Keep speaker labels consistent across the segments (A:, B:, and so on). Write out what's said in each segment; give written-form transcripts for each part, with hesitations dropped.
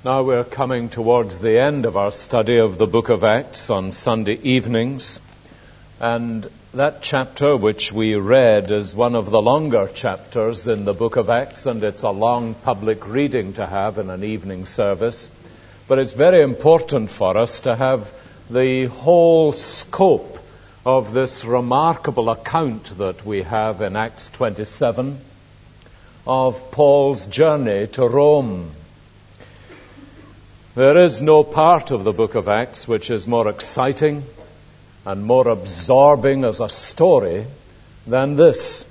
A: Now we're coming towards the end of our study of the book of Acts on Sunday evenings. And that chapter which we read is one of the longer chapters in the book of Acts, and it's a long public reading to have in an evening service. But it's very important for us to have the whole scope of this remarkable account that we have in Acts 27 of Paul's journey to Rome. There is no part of the book of Acts which is more exciting and more absorbing as a story than this.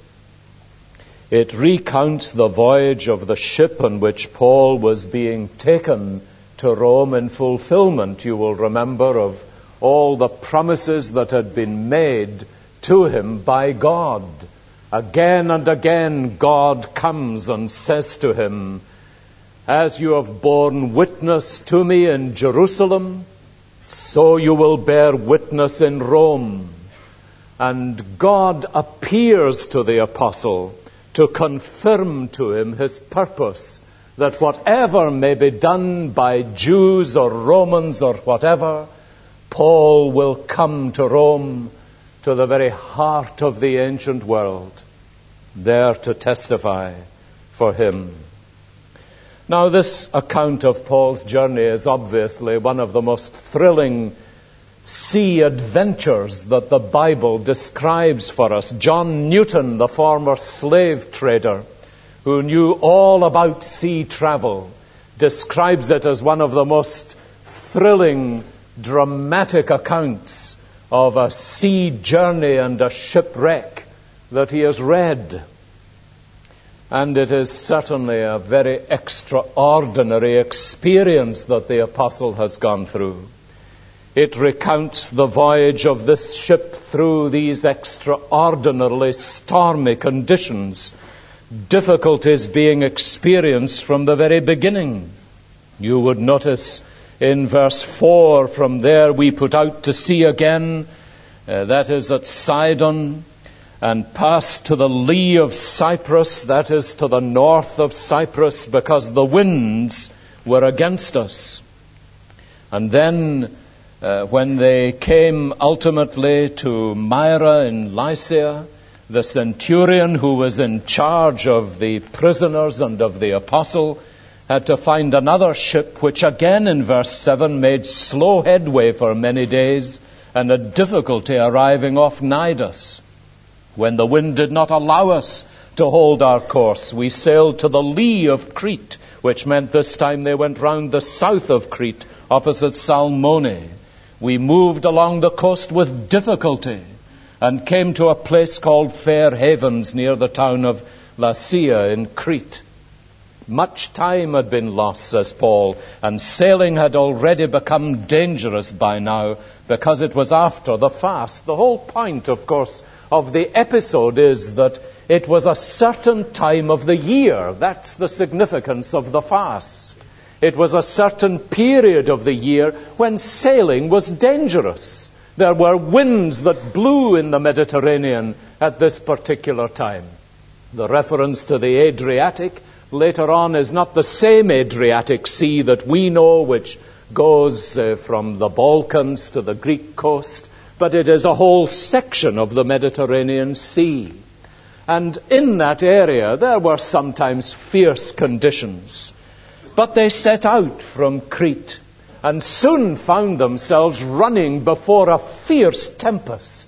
A: It recounts the voyage of the ship on which Paul was being taken to Rome in fulfillment, you will remember, of all the promises that had been made to him by God. Again and again, God comes and says to him, "As you have borne witness to me in Jerusalem, so you will bear witness in Rome." And God appears to the apostle to confirm to him his purpose, that whatever may be done by Jews or Romans or whatever, Paul will come to Rome, to the very heart of the ancient world, there to testify for him. Now, this account of Paul's journey is obviously one of the most thrilling sea adventures that the Bible describes for us. John Newton, the former slave trader, who knew all about sea travel, describes it as one of the most thrilling, dramatic accounts of a sea journey and a shipwreck that he has read. And it is certainly a very extraordinary experience that the apostle has gone through. It recounts the voyage of this ship through these extraordinarily stormy conditions, difficulties being experienced from the very beginning. You would notice in verse 4, "From there we put out to sea again," that is at Sidon, "and passed to the lee of Cyprus," that is to the north of Cyprus, "because the winds were against us." And then when they came ultimately to Myra in Lycia, the centurion who was in charge of the prisoners and of the apostle had to find another ship, which again in verse 7 made slow headway for many days and had difficulty arriving off Cnidus. When the wind did not allow us to hold our course, we sailed to the lee of Crete, which meant this time they went round the south of Crete, opposite Salmone. We moved along the coast with difficulty and came to a place called Fair Havens near the town of Lasea in Crete. Much time had been lost, says Paul, and sailing had already become dangerous by now because it was after the fast. The whole point, of course, of the episode is that it was a certain time of the year. That's the significance of the fast. It was a certain period of the year when sailing was dangerous. There were winds that blew in the Mediterranean at this particular time. The reference to the Adriatic later on is not the same Adriatic Sea that we know, which goes from the Balkans to the Greek coast, but it is a whole section of the Mediterranean Sea. And in that area there were sometimes fierce conditions. But they set out from Crete and soon found themselves running before a fierce tempest.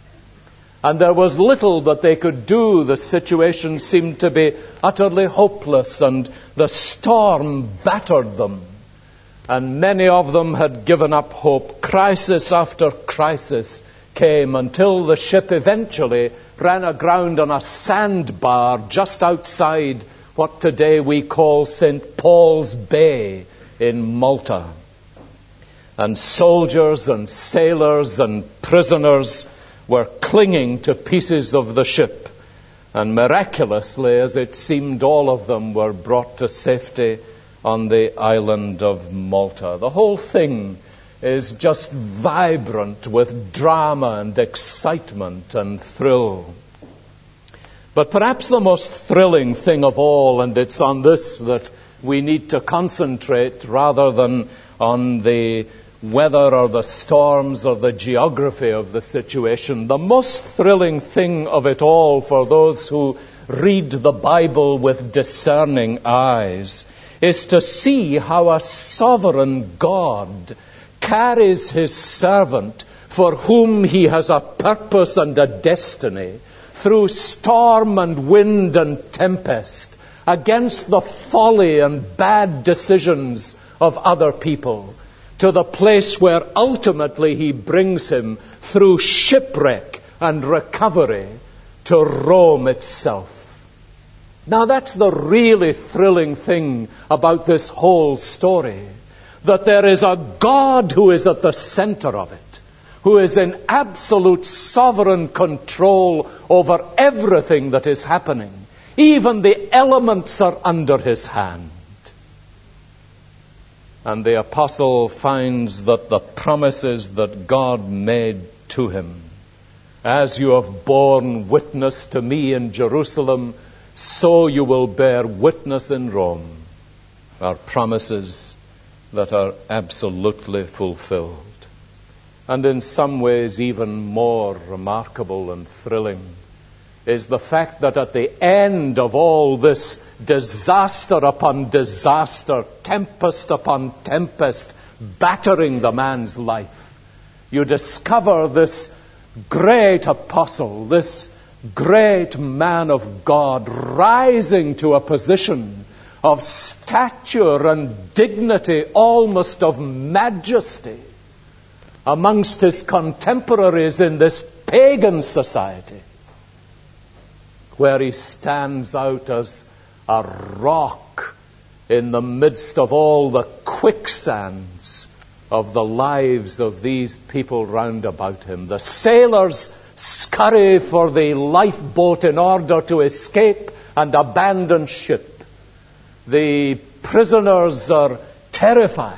A: And there was little that they could do. The situation seemed to be utterly hopeless, and the storm battered them. And many of them had given up hope. Crisis after crisis came until the ship eventually ran aground on a sandbar just outside what today we call St. Paul's Bay in Malta. And soldiers and sailors and prisoners were clinging to pieces of the ship, and miraculously, as it seemed, all of them were brought to safety on the island of Malta. The whole thing is just vibrant with drama and excitement and thrill. But perhaps the most thrilling thing of all, and it's on this that we need to concentrate rather than on the weather or the storms or the geography of the situation. The most thrilling thing of it all for those who read the Bible with discerning eyes is to see how a sovereign God carries his servant, for whom he has a purpose and a destiny, through storm and wind and tempest, against the folly and bad decisions of other people, to the place where ultimately he brings him through shipwreck and recovery to Rome itself. Now that's the really thrilling thing about this whole story, that there is a God who is at the center of it, who is in absolute sovereign control over everything that is happening. Even the elements are under his hand. And the apostle finds that the promises that God made to him, as you have borne witness to me in Jerusalem, so you will bear witness in Rome, are promises that are absolutely fulfilled. And in some ways even more remarkable and thrilling is the fact that at the end of all this disaster upon disaster, tempest upon tempest, battering the man's life, you discover this great apostle, this great man of God, rising to a position of stature and dignity, almost of majesty, amongst his contemporaries in this pagan society, where he stands out as a rock in the midst of all the quicksands of the lives of these people round about him. The sailors scurry for the lifeboat in order to escape and abandon ship. The prisoners are terrified.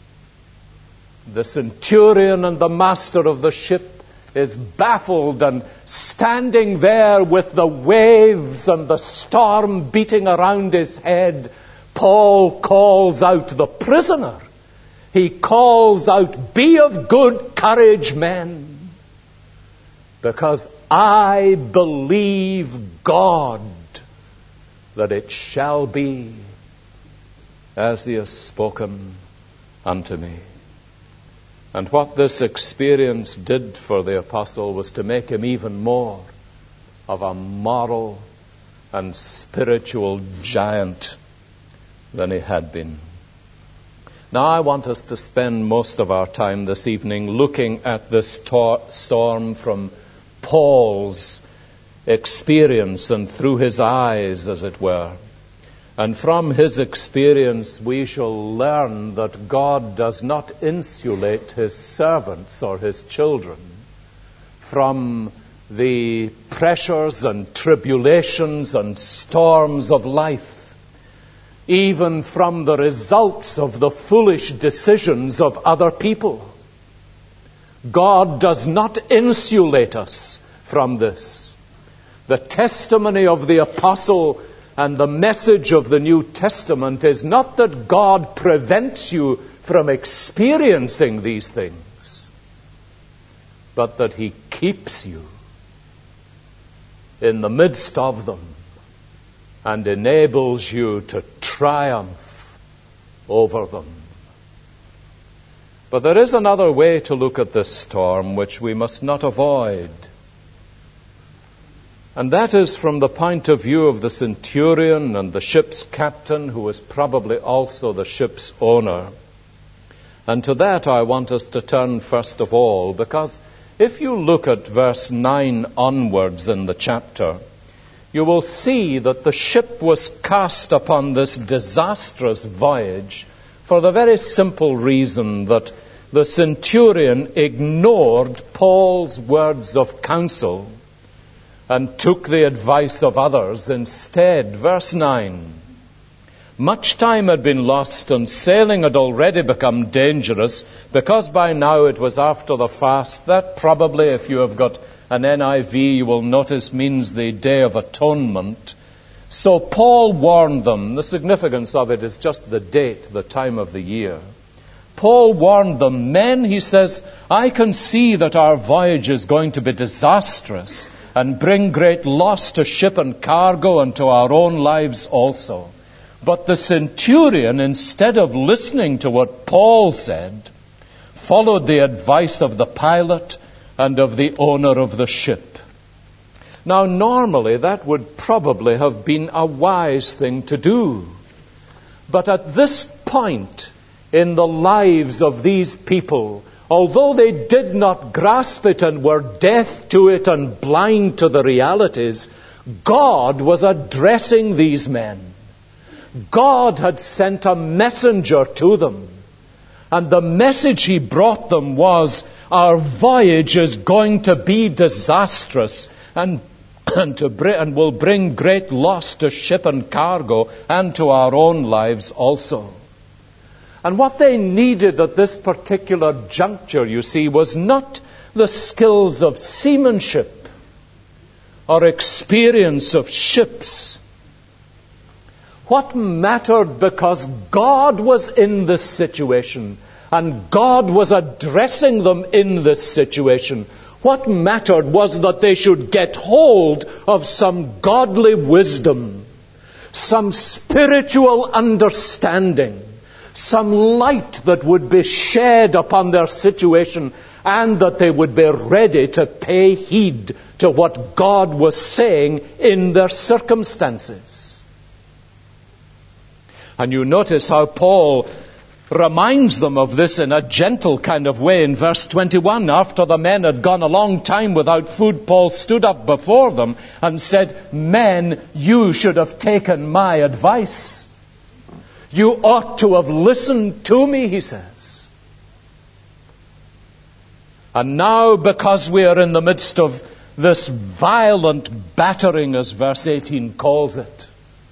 A: The centurion and the master of the ship is baffled, and standing there with the waves and the storm beating around his head, Paul calls out the prisoner. He calls out, "Be of good courage, men, because I believe God that it shall be as he has spoken unto me." And what this experience did for the apostle was to make him even more of a moral and spiritual giant than he had been. Now I want us to spend most of our time this evening looking at this storm from Paul's experience and through his eyes, as it were. And from his experience we shall learn that God does not insulate his servants or his children from the pressures and tribulations and storms of life, even from the results of the foolish decisions of other people. God does not insulate us from this. The testimony of the apostle and the message of the New Testament is not that God prevents you from experiencing these things, but that he keeps you in the midst of them and enables you to triumph over them. But there is another way to look at this storm which we must not avoid. And that is from the point of view of the centurion and the ship's captain, who was probably also the ship's owner. And to that I want us to turn first of all, because if you look at verse 9 onwards in the chapter, you will see that the ship was cast upon this disastrous voyage for the very simple reason that the centurion ignored Paul's words of counsel and took the advice of others instead. Verse 9. Much time had been lost, and sailing had already become dangerous, because by now it was after the fast. That probably, if you have got an NIV, you will notice means the Day of Atonement. So Paul warned them. The significance of it is just the date, the time of the year. Paul warned them, men, he says, I can see that our voyage is going to be disastrous and bring great loss to ship and cargo and to our own lives also. But the centurion, instead of listening to what Paul said, followed the advice of the pilot and of the owner of the ship. Now, normally that would probably have been a wise thing to do. But at this point in the lives of these people, although they did not grasp it and were deaf to it and blind to the realities, God was addressing these men. God had sent a messenger to them. And the message he brought them was, our voyage is going to be disastrous and will bring great loss to ship and cargo and to our own lives also. And what they needed at this particular juncture, you see, was not the skills of seamanship or experience of ships. What mattered, because God was in this situation and God was addressing them in this situation, what mattered was that they should get hold of some godly wisdom, some spiritual understanding, some light that would be shed upon their situation, and that they would be ready to pay heed to what God was saying in their circumstances. And you notice how Paul reminds them of this in a gentle kind of way in verse 21. After the men had gone a long time without food, Paul stood up before them and said, men, you should have taken my advice. You ought to have listened to me, he says. And now, because we are in the midst of this violent battering, as verse 18 calls it,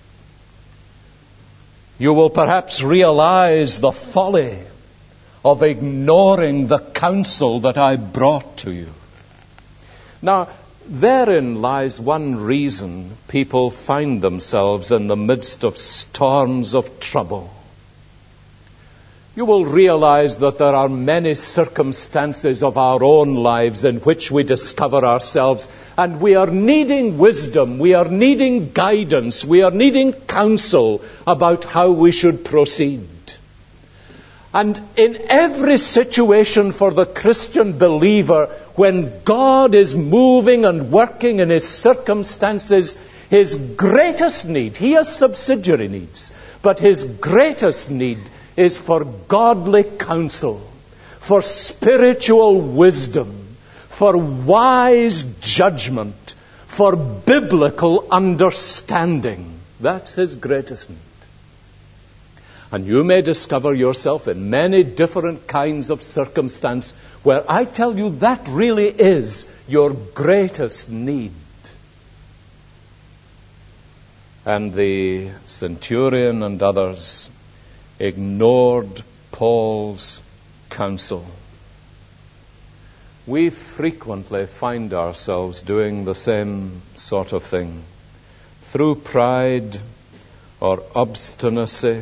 A: you will perhaps realize the folly of ignoring the counsel that I brought to you. Now, therein lies one reason people find themselves in the midst of storms of trouble. You will realize that there are many circumstances of our own lives in which we discover ourselves, and we are needing wisdom, we are needing guidance, we are needing counsel about how we should proceed. And in every situation for the Christian believer, when God is moving and working in his circumstances, his greatest need, he has subsidiary needs, but his greatest need is for godly counsel, for spiritual wisdom, for wise judgment, for biblical understanding. That's his greatest need. And you may discover yourself in many different kinds of circumstance where I tell you that really is your greatest need. And the centurion and others ignored Paul's counsel. We frequently find ourselves doing the same sort of thing. Through pride or obstinacy,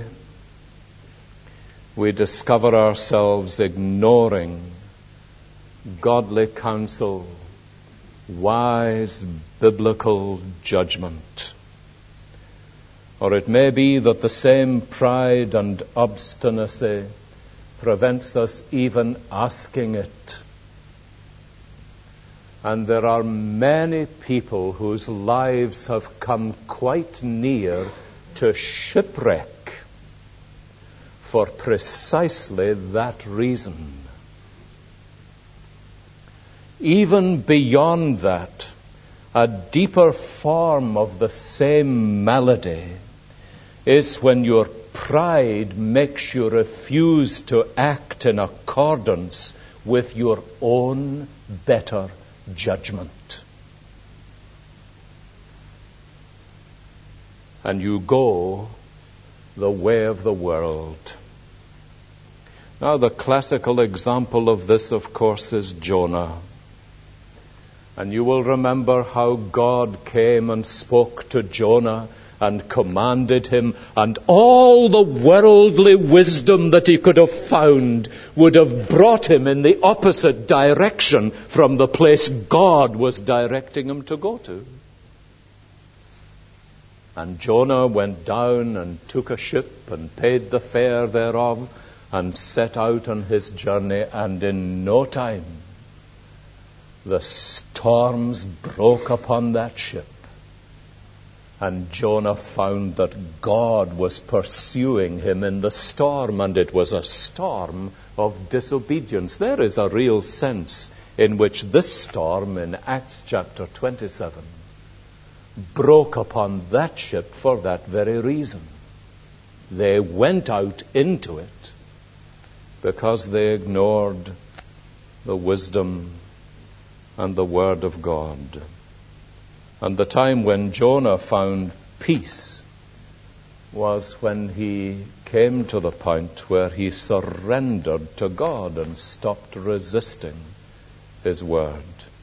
A: we discover ourselves ignoring godly counsel, wise biblical judgment. Or it may be that the same pride and obstinacy prevents us even asking it. And there are many people whose lives have come quite near to shipwreck for precisely that reason. Even beyond that, a deeper form of the same malady is when your pride makes you refuse to act in accordance with your own better judgment. And you go the way of the world. Now, the classical example of this, of course, is Jonah. And you will remember how God came and spoke to Jonah and commanded him, and all the worldly wisdom that he could have found would have brought him in the opposite direction from the place God was directing him to go to. And Jonah went down and took a ship and paid the fare thereof and set out on his journey, and in no time the storms broke upon that ship, and Jonah found that God was pursuing him in the storm, and it was a storm of disobedience. There is a real sense in which this storm in Acts chapter 27 broke upon that ship for that very reason. They went out into it because they ignored the wisdom and the word of God. And the time when Jonah found peace was when he came to the point where he surrendered to God and stopped resisting his word.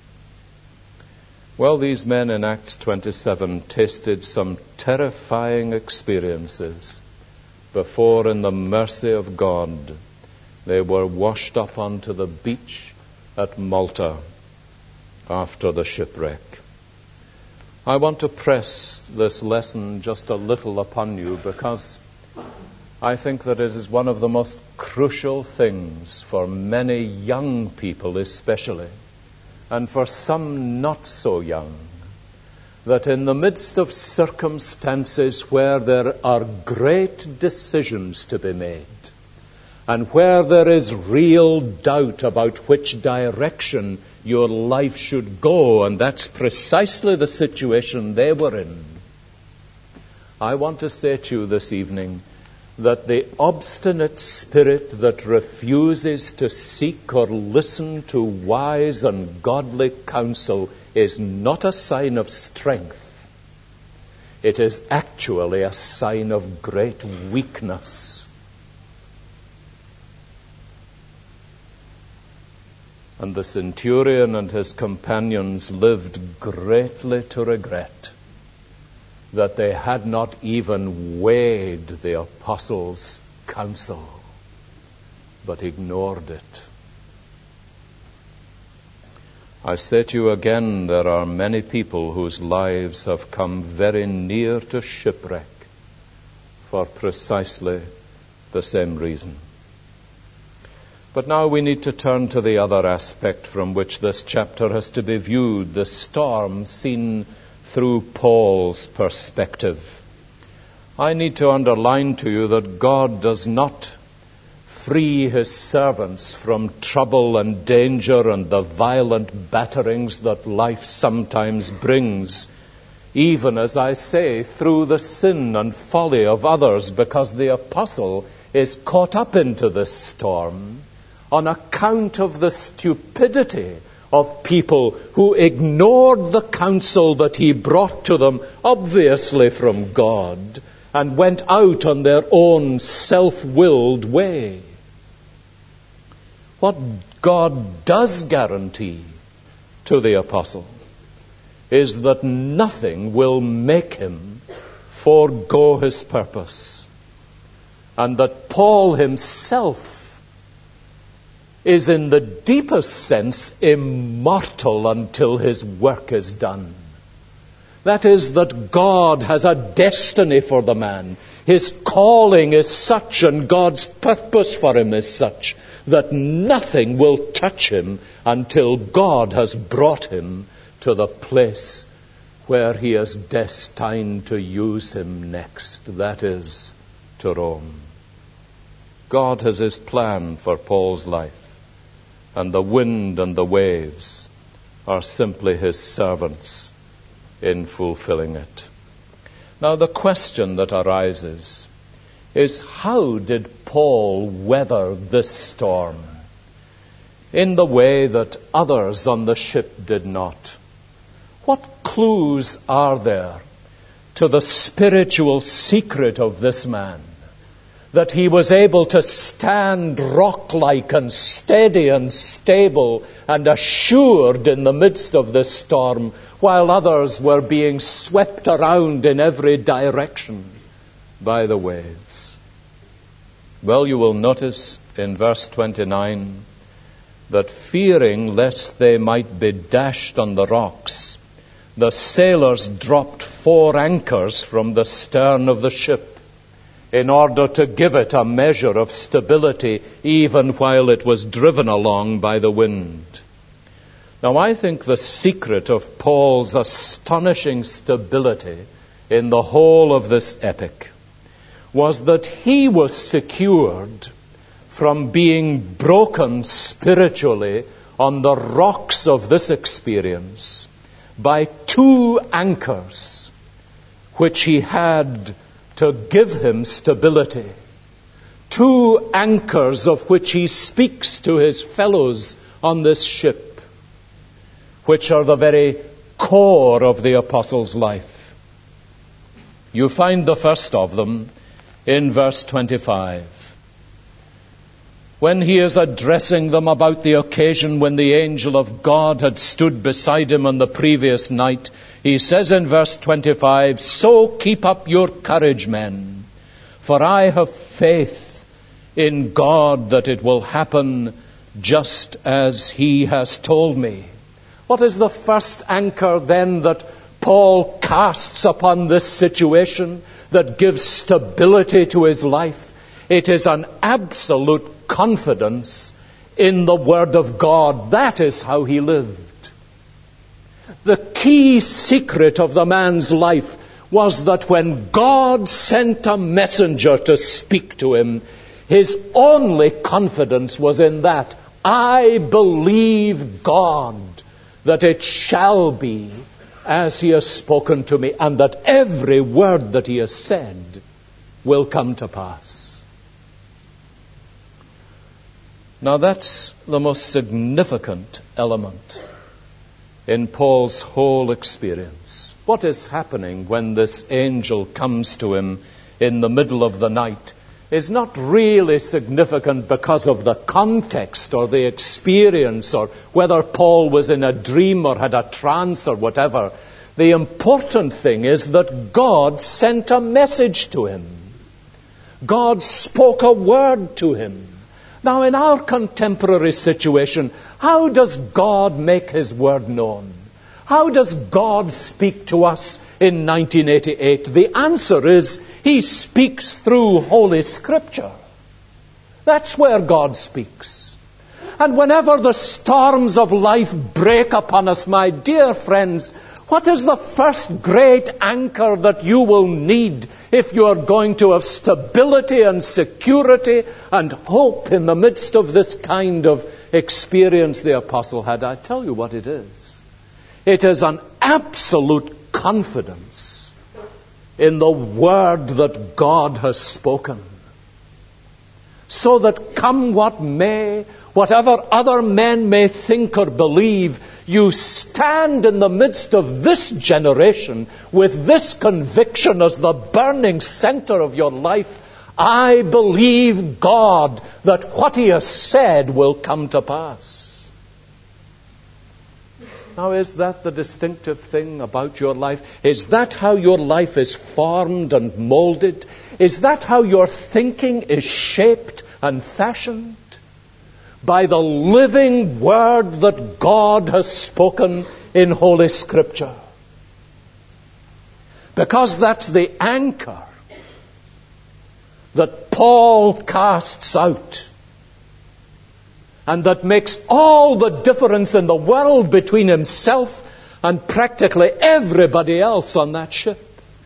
A: Well, these men in Acts 27 tasted some terrifying experiences before, in the mercy of God, they were washed up onto the beach at Malta after the shipwreck. I want to press this lesson just a little upon you, because I think that it is one of the most crucial things for many young people especially, and for some not so young, that in the midst of circumstances where there are great decisions to be made, and where there is real doubt about which direction your life should go, and that's precisely the situation they were in, I want to say to you this evening that the obstinate spirit that refuses to seek or listen to wise and godly counsel is not a sign of strength. It is actually a sign of great weakness. And the centurion and his companions lived greatly to regret that they had not even weighed the apostles' counsel, but ignored it. I say to you again, there are many people whose lives have come very near to shipwreck for precisely the same reason. But now we need to turn to the other aspect from which this chapter has to be viewed, the storm seen through Paul's perspective. I need to underline to you that God does not free his servants from trouble and danger and the violent batterings that life sometimes brings, even, as I say, through the sin and folly of others, because the apostle is caught up into this storm on account of the stupidity of people who ignored the counsel that he brought to them, obviously from God, and went out on their own self-willed way. What God does guarantee to the apostle is that nothing will make him forego his purpose, and that Paul himself is in the deepest sense immortal until his work is done. That is, that God has a destiny for the man. His calling is such, and God's purpose for him is such, that nothing will touch him until God has brought him to the place where he is destined to use him next, that is, to Rome. God has his plan for Paul's life, and the wind and the waves are simply his servants in fulfilling it. Now, the question that arises is, how did Paul weather this storm in the way that others on the ship did not? What clues are there to the spiritual secret of this man, that he was able to stand rock-like and steady and stable and assured in the midst of this storm? while others were being swept around in every direction by the waves. Well, you will notice in verse 29 that fearing lest they might be dashed on the rocks, the sailors dropped 4 anchors from the stern of the ship in order to give it a measure of stability even while it was driven along by the wind. Now, I think the secret of Paul's astonishing stability in the whole of this epic was that he was secured from being broken spiritually on the rocks of this experience by 2 anchors which he had to give him stability. 2 anchors of which he speaks to his fellows on this ship, which are the very core of the apostle's life. You find the first of them in verse 25. When he is addressing them about the occasion when the angel of God had stood beside him on the previous night, he says in verse 25, "So keep up your courage, men, for I have faith in God that it will happen just as he has told me." What is the first anchor then that Paul casts upon this situation that gives stability to his life? It is an absolute confidence in the Word of God. That is how he lived. The key secret of the man's life was that when God sent a messenger to speak to him, his only confidence was in that. I believe God that it shall be as he has spoken to me, and that every word that he has said will come to pass. Now that's the most significant element in Paul's whole experience. What is happening when this angel comes to him in the middle of the night is not really significant because of the context or the experience or whether Paul was in a dream or had a trance or whatever. The important thing is that God sent a message to him. God spoke a word to him. Now, in our contemporary situation, how does God make his word known? How does God speak to us in 1988? The answer is, he speaks through Holy Scripture. That's where God speaks. And whenever the storms of life break upon us, my dear friends, what is the first great anchor that you will need if you are going to have stability and security and hope in the midst of this kind of experience the apostle had? I tell you what it is. It is an absolute confidence in the word that God has spoken. So that come what may, whatever other men may think or believe, you stand in the midst of this generation with this conviction as the burning center of your life. I believe God that what he has said will come to pass. Now, is that the distinctive thing about your life? Is that how your life is formed and molded? Is that how your thinking is shaped and fashioned? By the living word that God has spoken in Holy Scripture. Because that's the anchor that Paul casts out, and that makes all the difference in the world between himself and practically everybody else on that ship.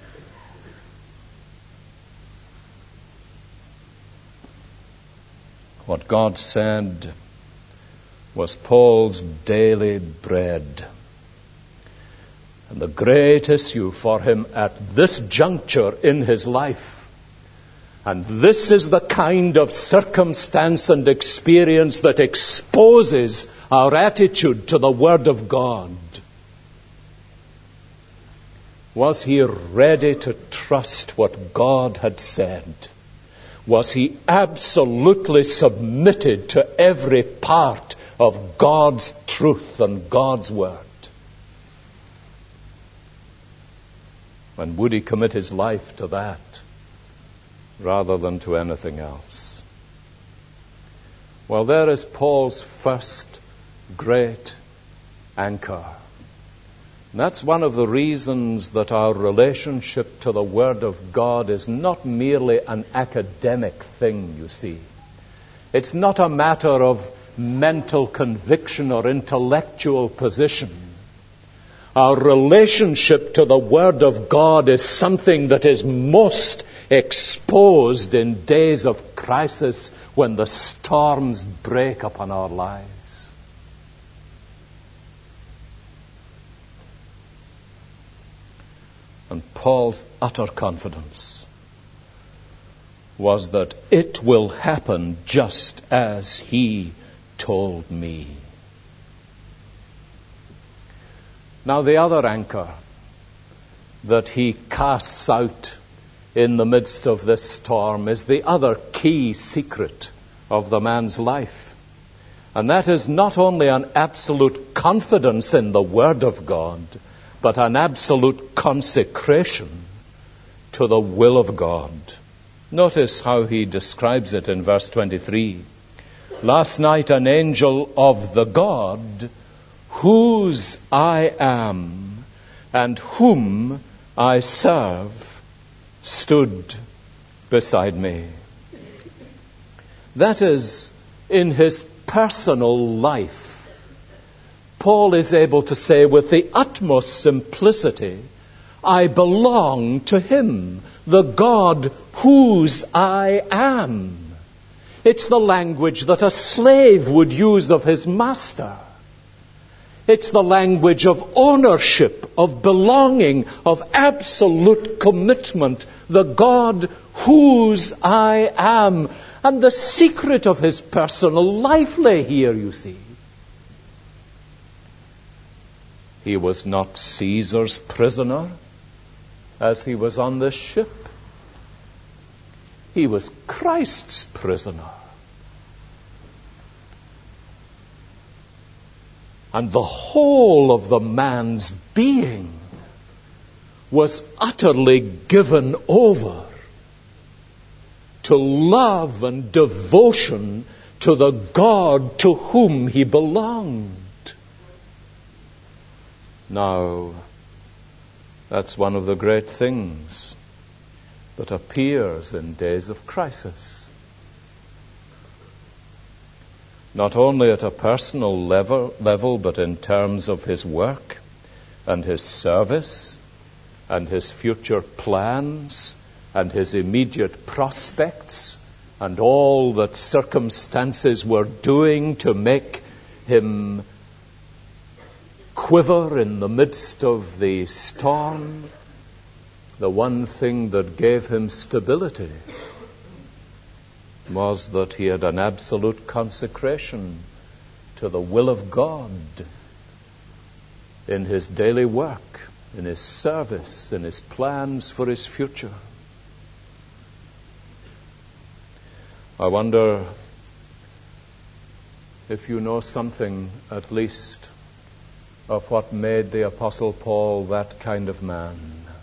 A: What God said was Paul's daily bread. And the great issue for him at this juncture in his life. And this is the kind of circumstance and experience that exposes our attitude to the Word of God. Was he ready to trust what God had said? Was he absolutely submitted to every part of God's truth and God's Word? And would he commit his life to that rather than to anything else? Well, there is Paul's first great anchor. And that's one of the reasons that our relationship to the Word of God is not merely an academic thing, you see. It's not a matter of mental conviction or intellectual position. Our relationship to the Word of God is something that is most exposed in days of crisis when the storms break upon our lives. And Paul's utter confidence was that it will happen just as he told me. Now, the other anchor that he casts out in the midst of this storm is the other key secret of the man's life. And that is not only an absolute confidence in the Word of God, but an absolute consecration to the will of God. Notice how he describes it in verse 23. Last night an angel of the God whose I am and whom I serve stood beside me. That is, in his personal life, Paul is able to say with the utmost simplicity, I belong to him, the God whose I am. It's the language that a slave would use of his master. It's the language of ownership, of belonging, of absolute commitment. The God whose I am. And the secret of his personal life lay here, you see. He was not Caesar's prisoner as he was on this ship. He was Christ's prisoner. And the whole of the man's being was utterly given over to love and devotion to the God to whom he belonged. Now, that's one of the great things that appears in days of crisis. Not only at a personal level, but in terms of his work and his service and his future plans and his immediate prospects and all that circumstances were doing to make him quiver in the midst of the storm. The one thing that gave him stability was that he had an absolute consecration to the will of God in his daily work, in his service, in his plans for his future. I wonder if you know something, at least, of what made the Apostle Paul that kind of man.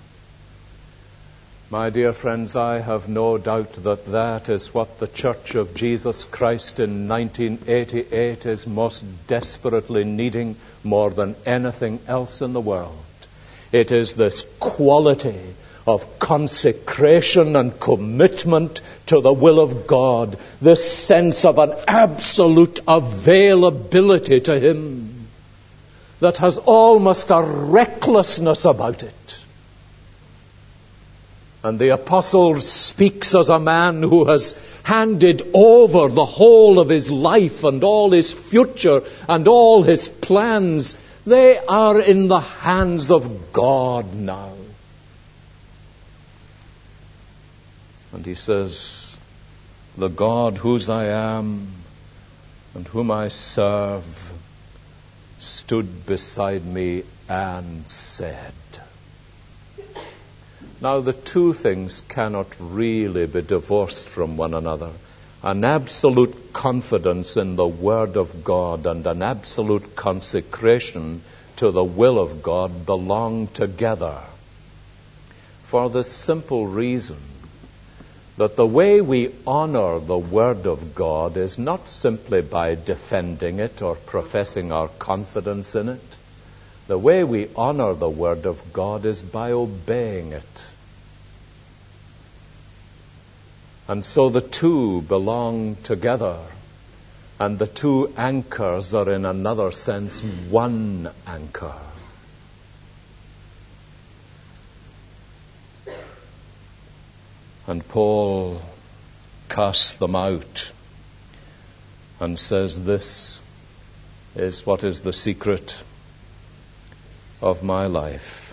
A: My dear friends, I have no doubt that that is what the Church of Jesus Christ in 1988 is most desperately needing more than anything else in the world. It is this quality of consecration and commitment to the will of God, this sense of an absolute availability to Him that has almost a recklessness about it. And the apostle speaks as a man who has handed over the whole of his life and all his future and all his plans. They are in the hands of God now. And he says, the God whose I am and whom I serve stood beside me and said. Now, the two things cannot really be divorced from one another. An absolute confidence in the Word of God and an absolute consecration to the will of God belong together. for the simple reason that the way we honor the Word of God is not simply by defending it or professing our confidence in it. The way we honor the Word of God is by obeying it. And so the two belong together, and the two anchors are in another sense one anchor. And Paul casts them out and says, this is what is the secret of my life.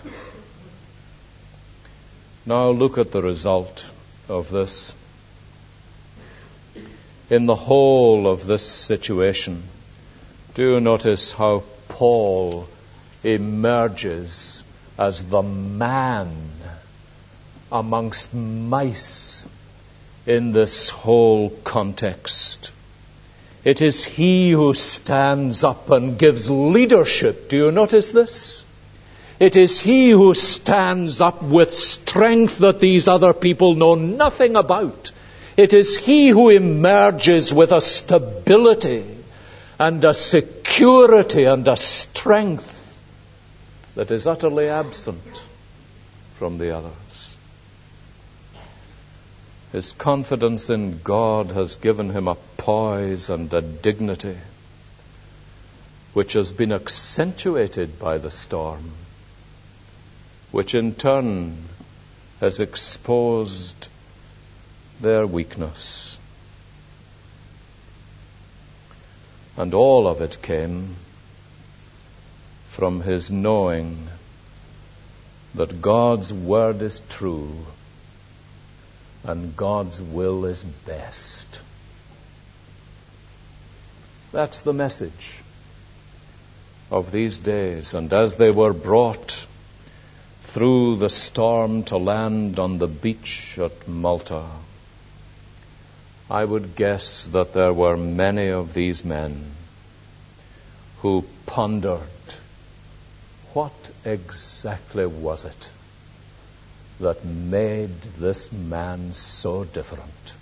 A: Now look at the result of this. In the whole of this situation, do you notice how Paul emerges as the man amongst mice in this whole context? It is he who stands up and gives leadership. Do you notice this? It is he who stands up with strength that these other people know nothing about. It is he who emerges with a stability and a security and a strength that is utterly absent from the others. His confidence in God has given him a poise and a dignity which has been accentuated by the storm, which in turn has exposed their weakness. And all of it came from his knowing that God's word is true and God's will is best. That's the message of these days. And as they were brought through the storm to land on the beach at Malta, I would guess that there were many of these men who pondered, what exactly was it that made this man so different?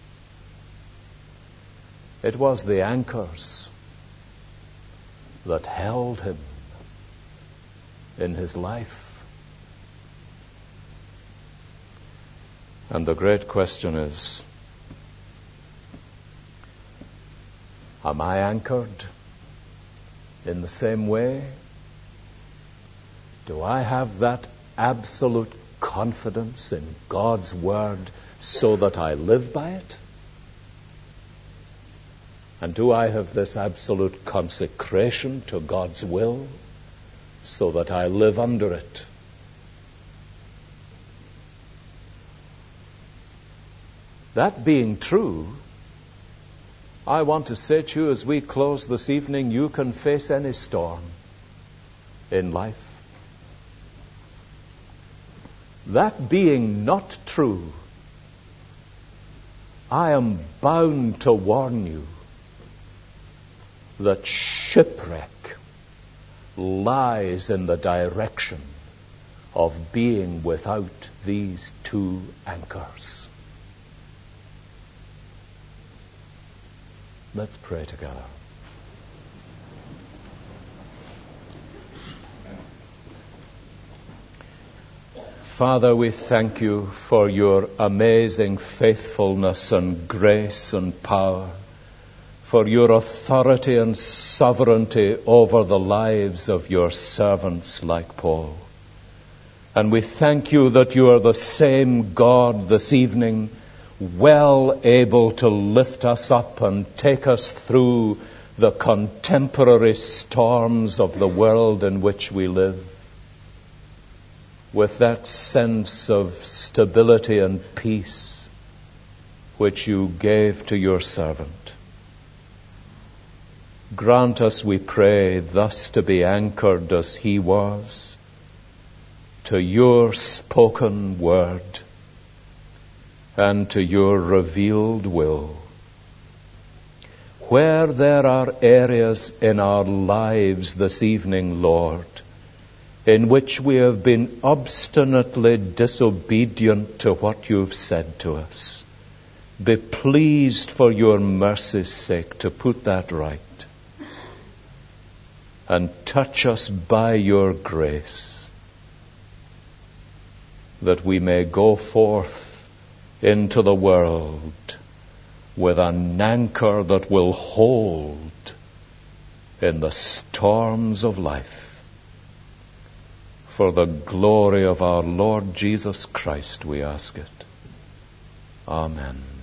A: It was the anchors that held him in his life. And the great question is, am I anchored in the same way? Do I have that absolute confidence in God's word so that I live by it? And do I have this absolute consecration to God's will so that I live under it? That being true, I want to say to you as we close this evening, you can face any storm in life. That being not true, I am bound to warn you that shipwreck lies in the direction of being without these two anchors. Let's pray together. Father, we thank you for your amazing faithfulness and grace and power, for your authority and sovereignty over the lives of your servants like Paul. And we thank you that you are the same God this evening, well able to lift us up and take us through the contemporary storms of the world in which we live, with that sense of stability and peace which you gave to your servant. Grant us, we pray, thus to be anchored as he was to your spoken word and to your revealed will. Where there are areas in our lives this evening, Lord, in which we have been obstinately disobedient to what you've said to us. Be pleased for your mercy's sake to put that right. And touch us by your grace, that we may go forth into the world with an anchor that will hold in the storms of life. For the glory of our Lord Jesus Christ, we ask it. Amen.